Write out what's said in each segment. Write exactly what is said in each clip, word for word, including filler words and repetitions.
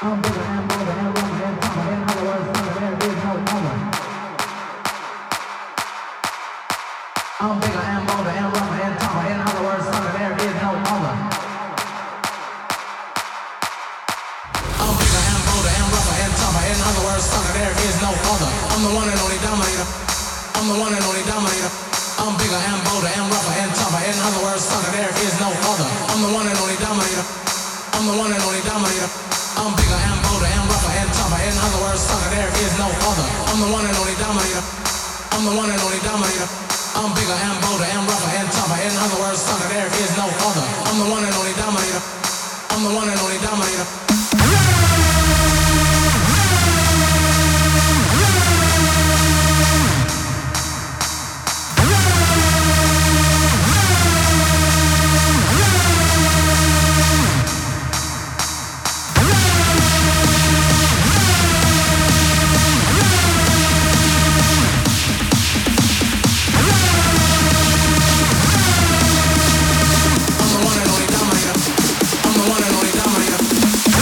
I'm bigger and bolder and rougher and tougher. In other words, son, there is no other. I'm bigger and bolder and rougher and tougher. In other words, son, there is no other. I'm bigger and bolder and rougher and tougher. In other words, son, there is no other. I'm the one and only dominator. I'm the one and only dominator. I'm bigger and bolder and rougher and tougher. In other words, son, there is no other. I'm the one and only dominator. I'm the one and only dominator. I'm bigger and bolder and rougher and tougher. In other words, son, there is no other. I'm the one and only dominator. I'm the one and only dominator. I'm bigger and bolder and rougher and tougher. In other words, son, there is no other. I'm the one and only dominator. I'm the one and only dominator. I'm the one and only dominator. I'm the one and only dominator.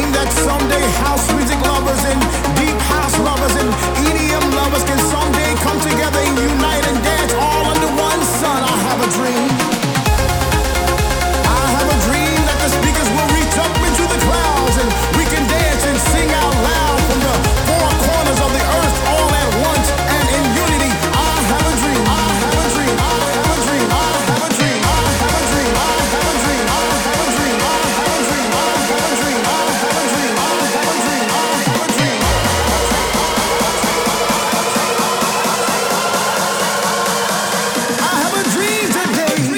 dream that someday house music lovers and deep house lovers and E D M lovers can someday come together and unite and dance all under one sun. I have a dream. I have a dream that the speakers will reach up into the clouds and we can dance and sing out loud from the four corners of the earth all at once and in unity. I have a dream. I have a dream. I have a dream. I have a dream. I have a dream. I have a dream. I have a dream. I have a dream. I have a dream. I have a dream. I have a dream. I have a dream. I have a dream today.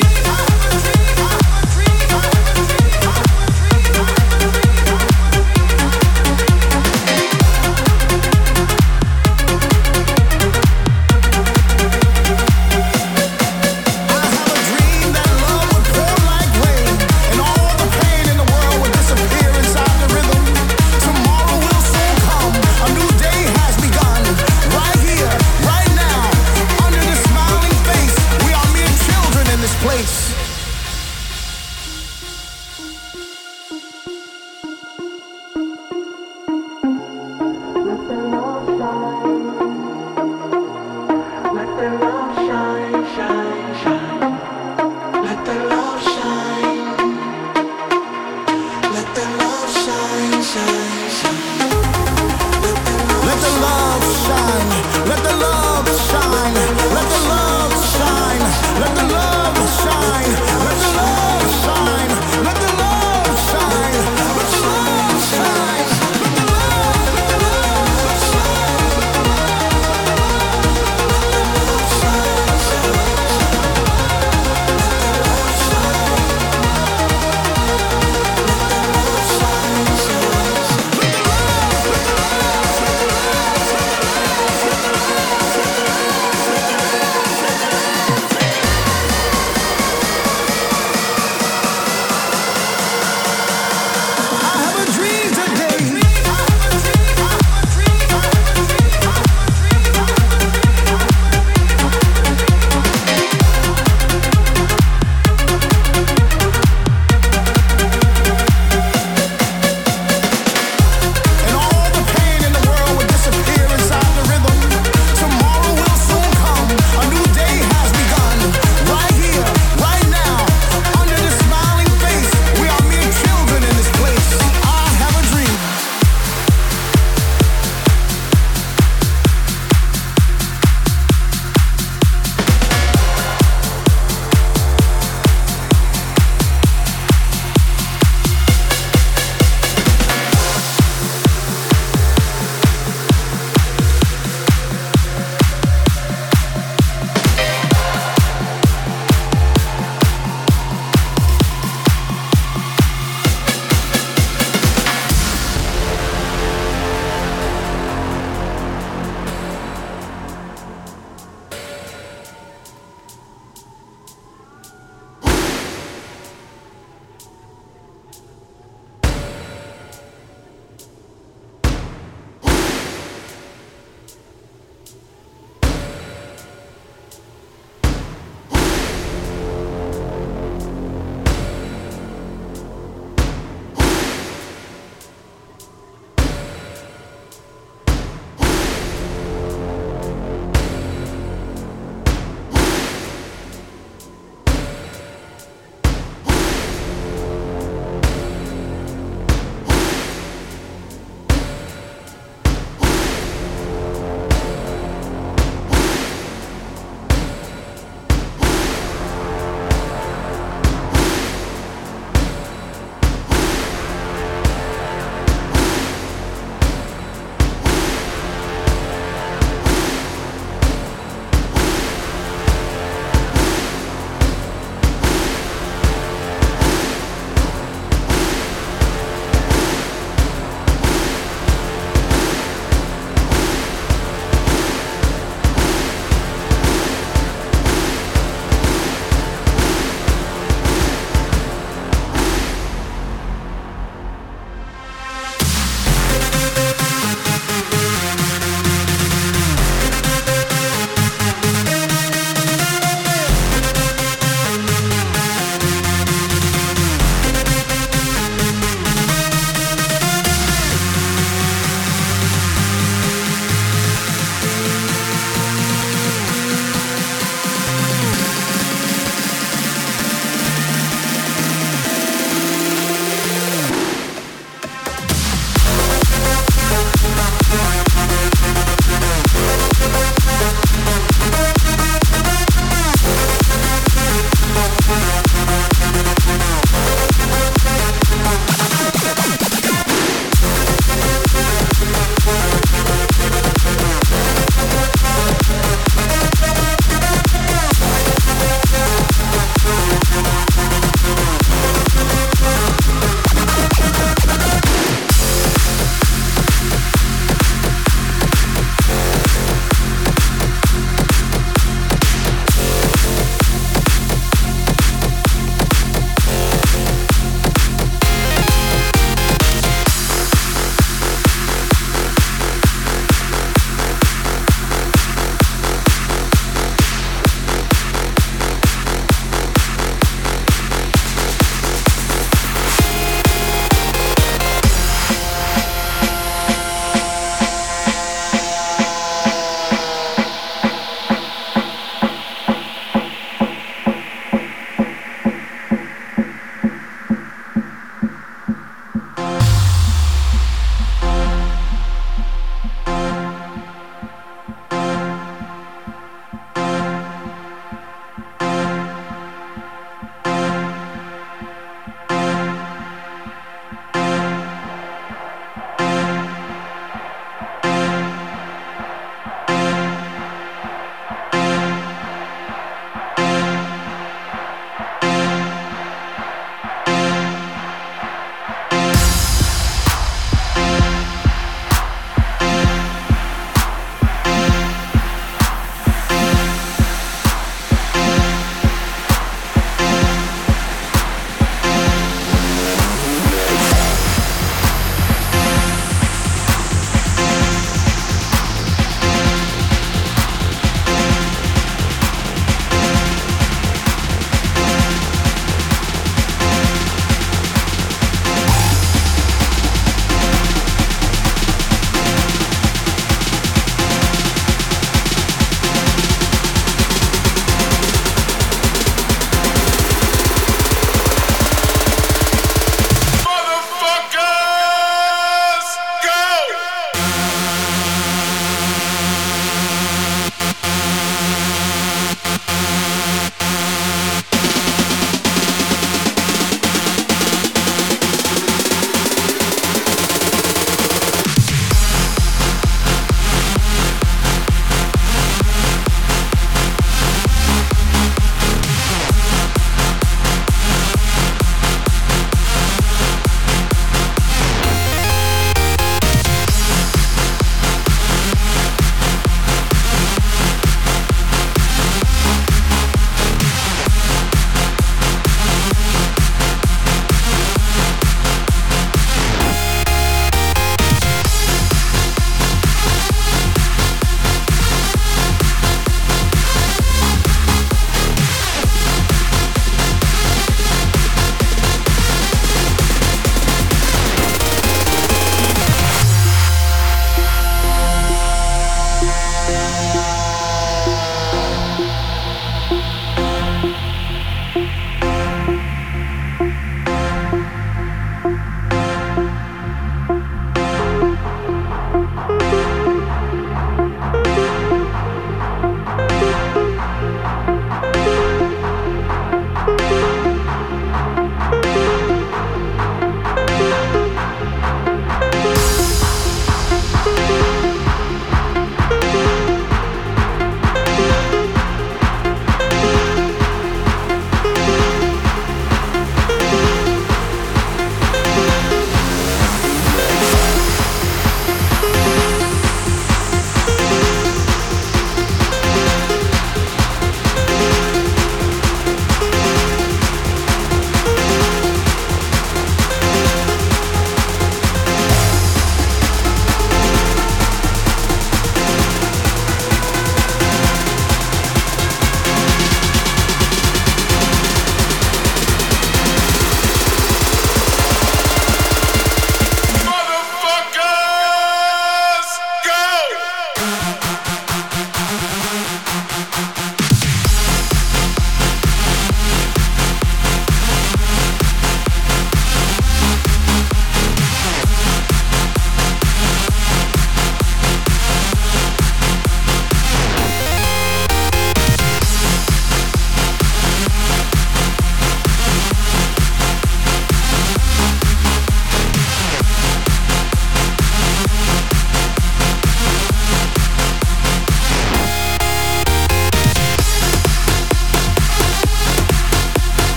We'll be right back.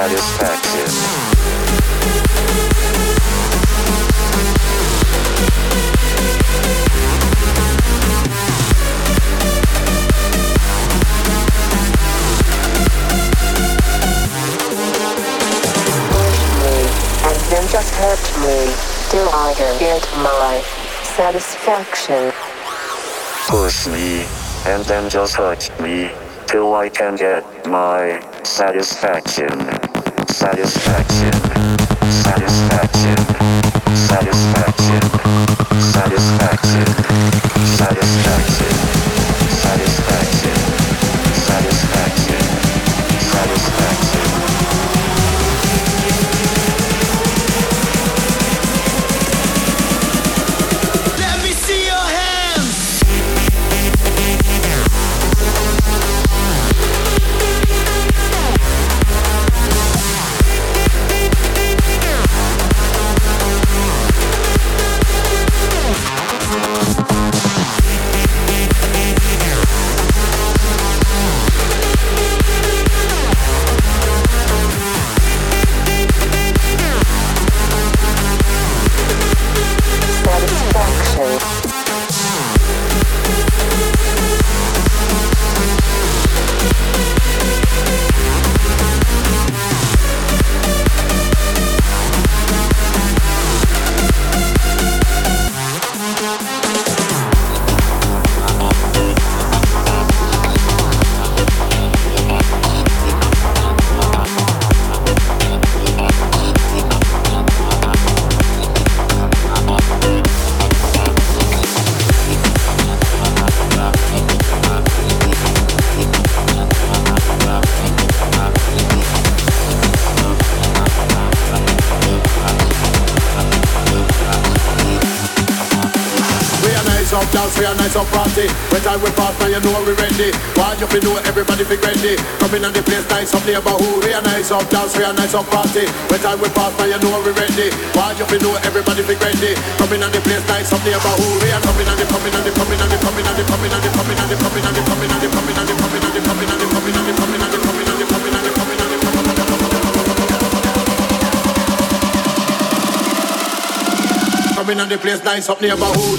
satisfaction. Then just hurt me till I can get my satisfaction. Push me, and then just hurt me till I can get my satisfaction. Satisfaction. Satisfaction. Satisfaction. Satisfaction. Satisfaction. Satisfaction. Satisfaction. Satisfaction. Dance for a nice up party. When time we pass now you know we ready. Why you fi know everybody fi ready. Coming on the place nice up neighborhood. We a nice up dance for a nice up party. When time we pass now you know we ready. Why you fi know everybody fi ready. Coming on the place nice up neighborhood. We a coming on the coming on the coming on the coming on the coming on the coming on the coming on the coming on the coming on the coming on the coming on the coming on the coming on the coming on the coming on the coming on the coming on the place nice up neighborhood.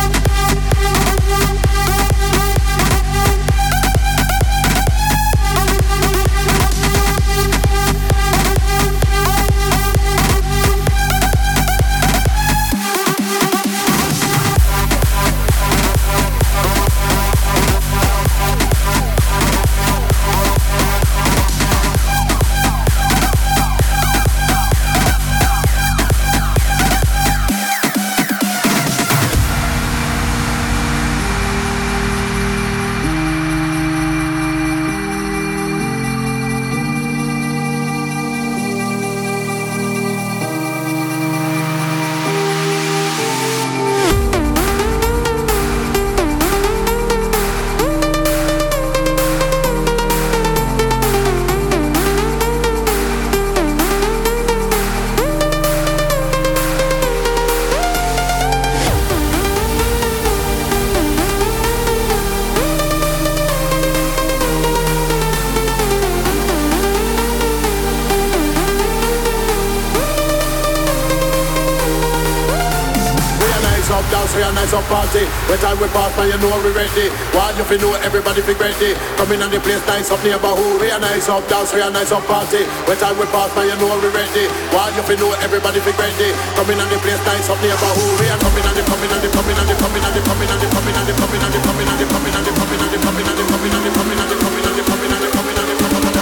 Up party, when time we pass now you know we ready. Why you fi know everybody fi ready. Coming on the place nice up neighborhood. We a nice up dance, we a nice up party. When time we pass now you know we ready. Why you fi know everybody fi ready. Coming on the place nice up neighborhood. We a coming on the coming on the coming on the coming on the coming on the coming on the coming on the coming on the coming on the coming on the coming on the coming on the coming on the coming on the coming on the coming on the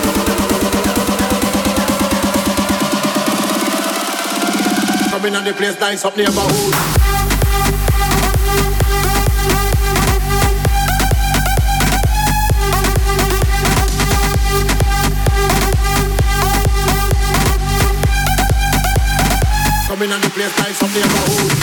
coming on the place nice up neighborhood. Coming on the place nice up neighborhood.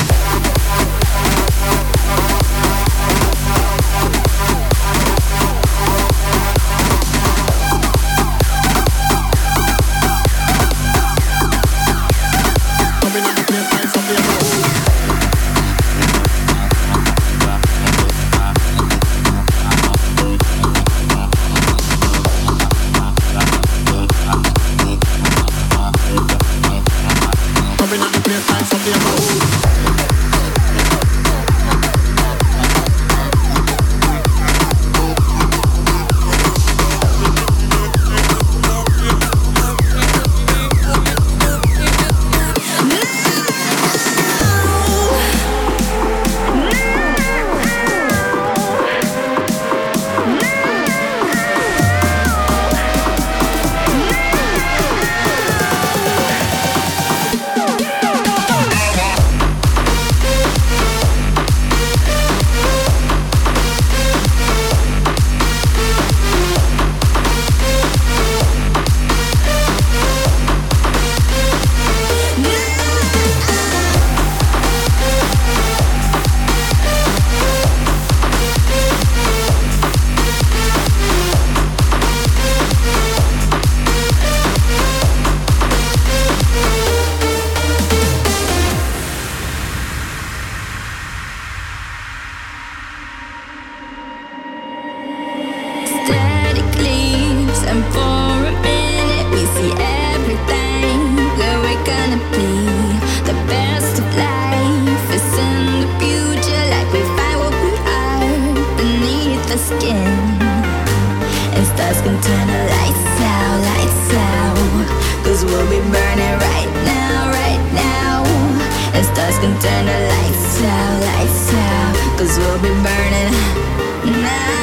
Coming on the place nice up neighborhood. turn the lights out, lights out. Cause we'll be burning right now, right now. And stars can turn the lights out, lights out. Cause we'll be burning now.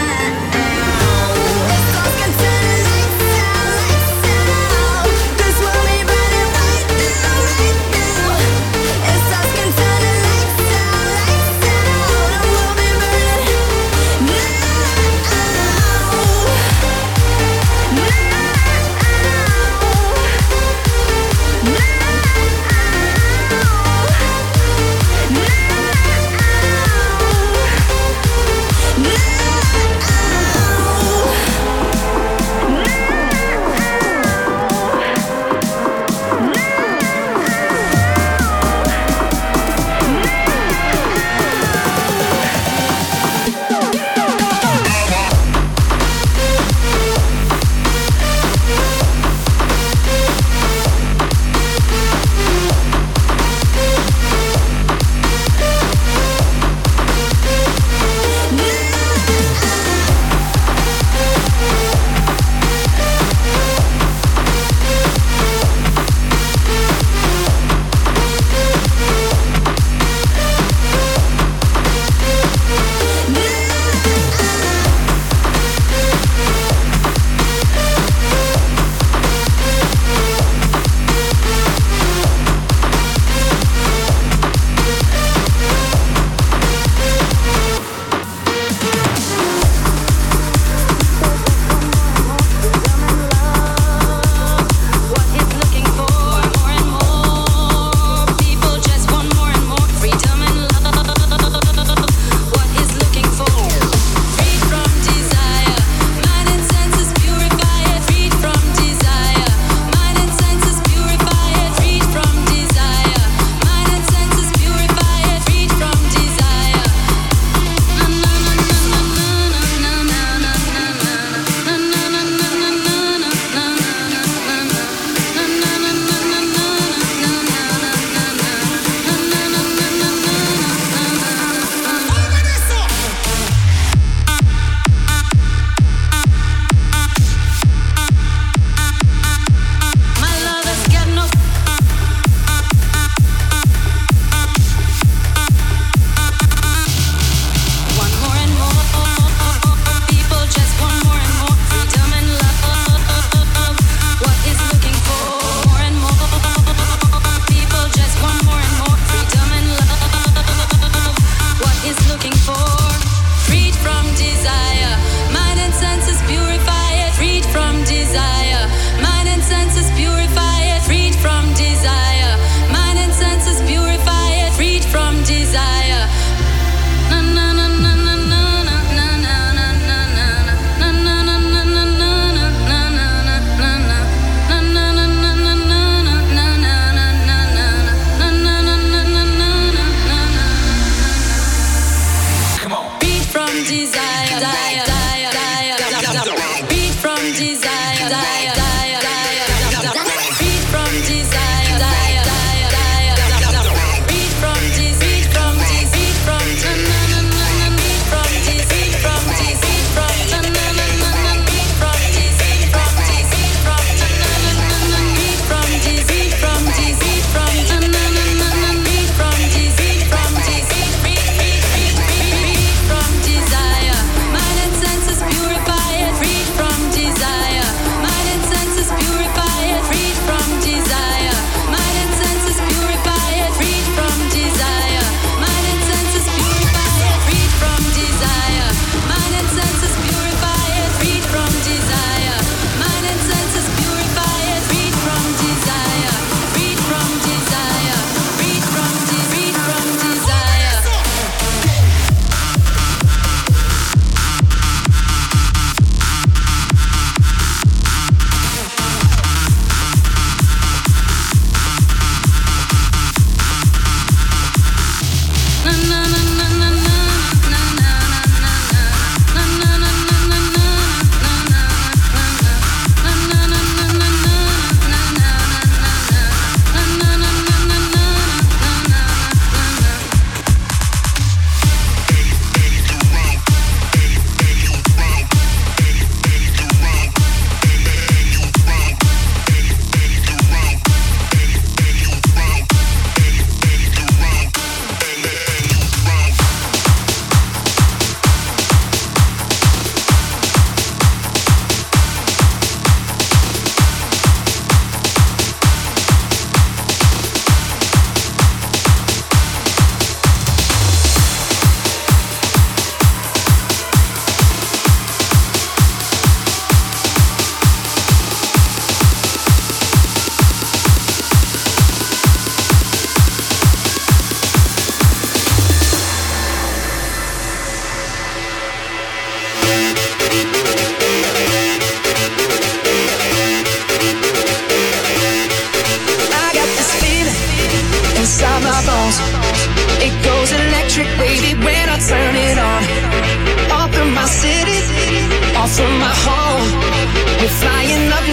Desire, mind and senses purified, freed from desire. Mind and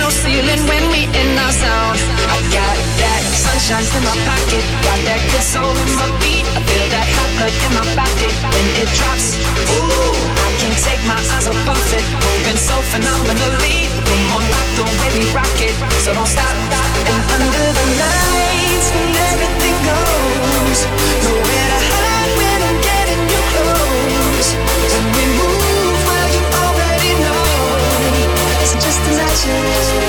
no ceiling when we in our zone. I got that sunshine in my pocket, got that good soul in my beat. I feel that hot blood in my body when it drops. Ooh, I can't take my eyes off of it, moving so phenomenally. Come on, rock the way we rock it, so don't stop. And under the lights, when everything goes, nowhere to hide when I'm getting you close. When we move, well, you already know it's just a natural.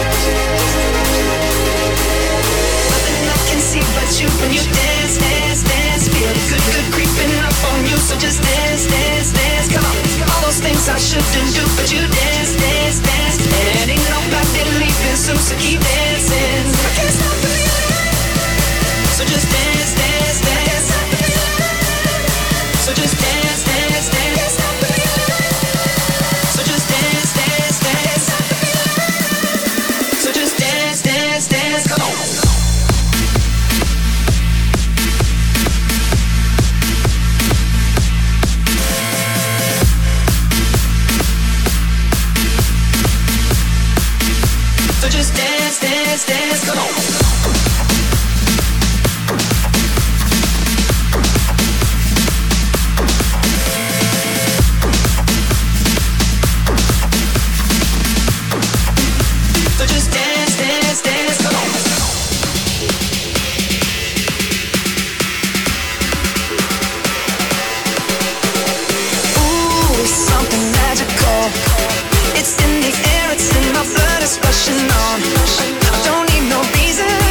Nothing I can see but you when you dance, dance, dance. Feel the good, good creeping up on you, so just dance, dance, dance. Come on, all those things I shouldn't do, but you dance, dance, dance. And ain't nobody leaving soon, so keep dancing. I can't stop the feeling, so just dance, dance, dance. So just dance, dance, dance. So just dance, dance, dance. So just dance, dance, dance. Come on. So just dance, dance, dance. Come on. It's in the air, it's in my blood, it's rushing on. I don't need no reason.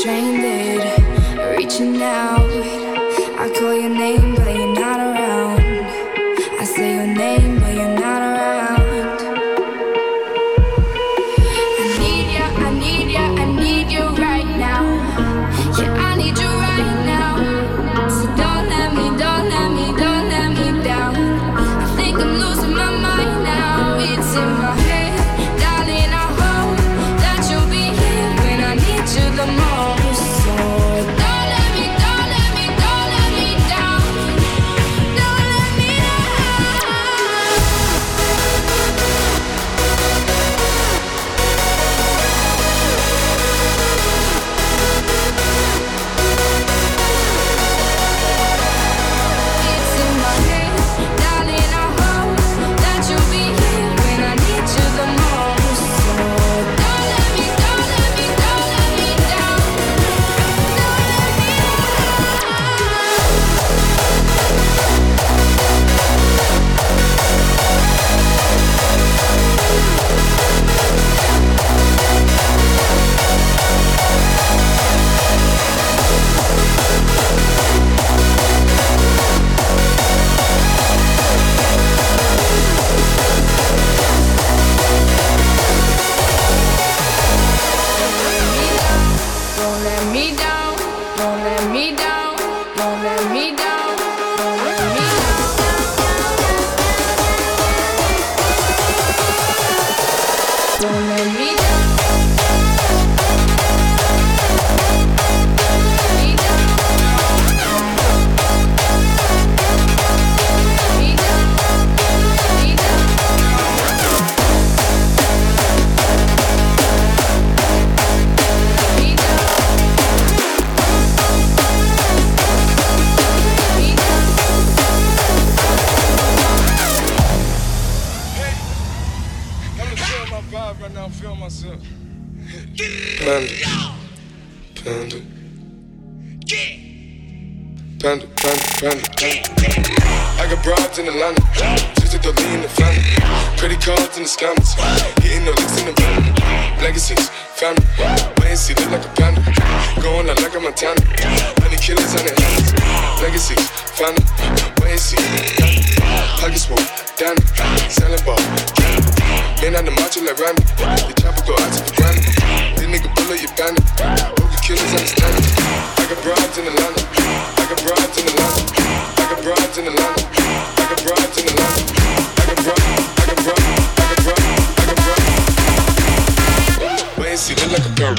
stranded, reaching out. I call your name, but you're not around. I say your name, but you're not around. I need ya, I need ya, I need you right now. Yeah, I need you right now. So don't let me, don't let me, don't let me down. I think I'm losing my mind now. It's in my head, darling. I hope that you'll be here when I need you the most. So don't let me, don't let me, don't let me down. Don't let me It's in my head, darling. I hope that you'll be here when I need you the most. So don't let me, don't let me, don't let me down. Don't let me Don't let me down, don't let me down, don't let me down, don't let me down. Don't let me down. Me down. Me down. Me down. Me down. I'm gonna feel my vibe right now, feel myself. Panda, panda, panda, panda, panda. I got broads in Atlanta, just to throw in the family. Credit cards in the scammers, hitting no licks in the van. Legacies, family, wait and see, look like a panda. Going out like a Montana, honey killers on their hands. Legacies, family, wait and see. Pockets full, Danny, selling ball. Man on the macho like Randy, the chopper go out to the granny. This nigga bullet your bandit, broken killers understand it. I got broads in Atlanta, I got broads in Atlanta, I got broads in Atlanta, I got broads in Atlanta, I got broads, I got broads, I got broads, I got broads. Wait and see, look like a girl.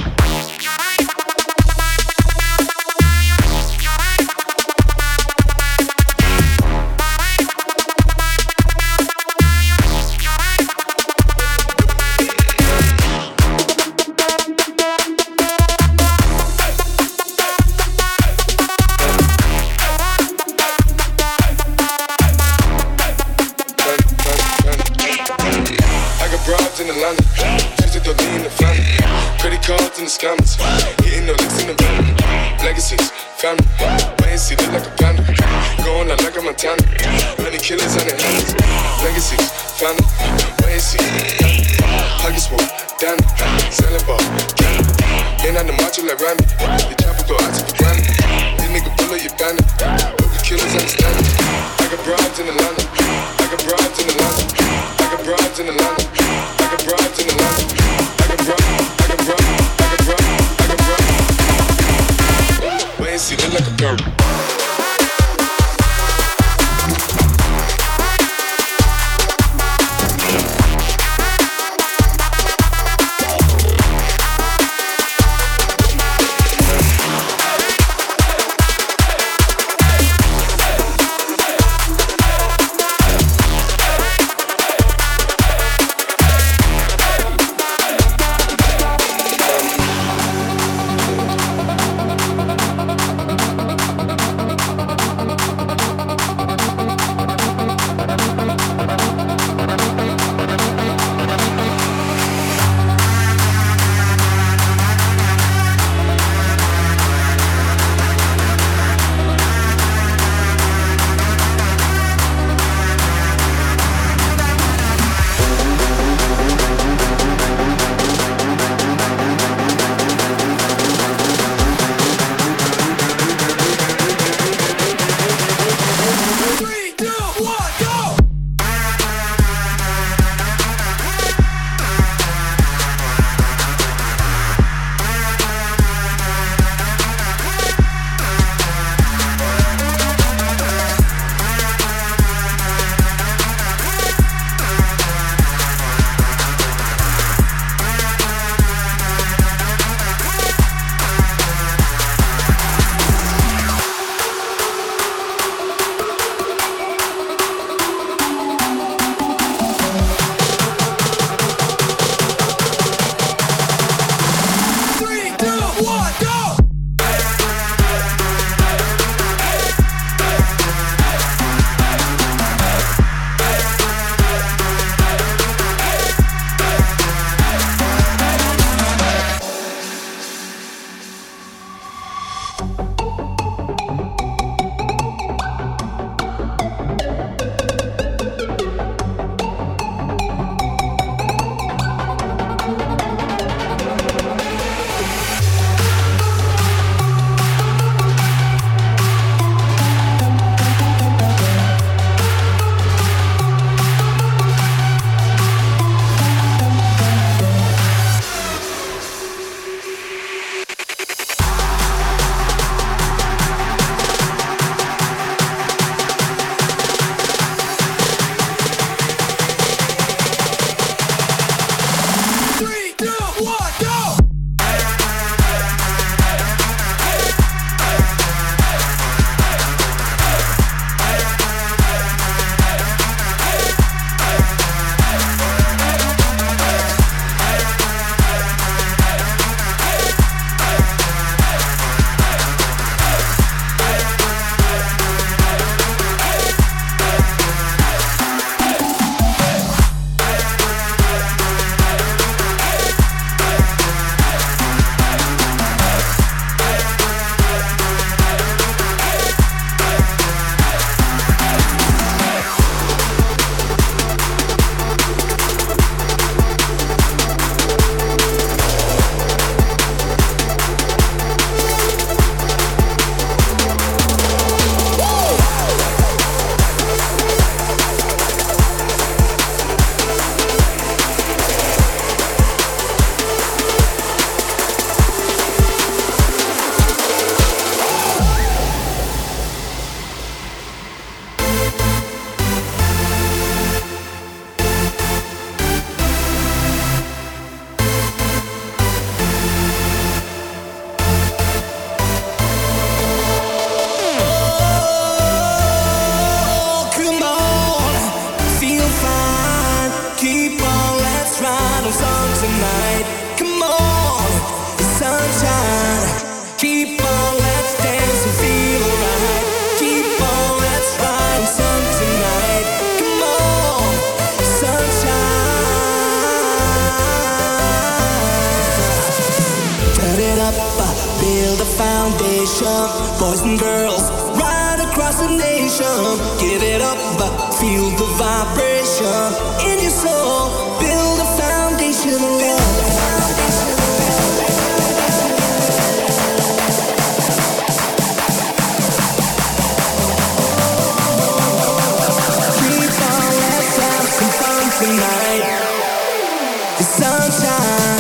In Atlanta, just to throw in the family. Credit cards in the scammers, hitting no licks in the van. Legacies, family, wait and see, look like a panda. Going out like a Montana, honey killers on their hands. Legacies, family, wait and see. Pockets full, Danny, selling ball. Man on the macho like Randy, the chopper go out to the granny. This nigga bullet your bandit, broken killers understand it. I got broads in Atlanta, I got broads in Atlanta, I got broads in Atlanta. I got broads in Atlanta. I got broads, I got broads, I got broads, I got broads. Wait and see, look like a girl. build a foundation. Boys and girls, right across the nation. Give it up, feel the vibration in your soul. Build a foundation of love. Keep on, let's have some fun tonight. The sunshine.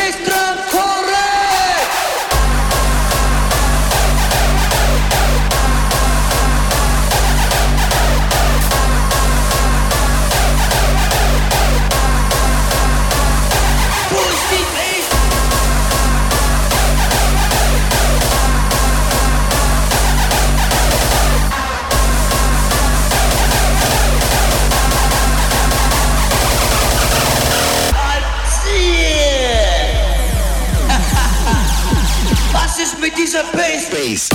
Mit dieser Bass. Bass.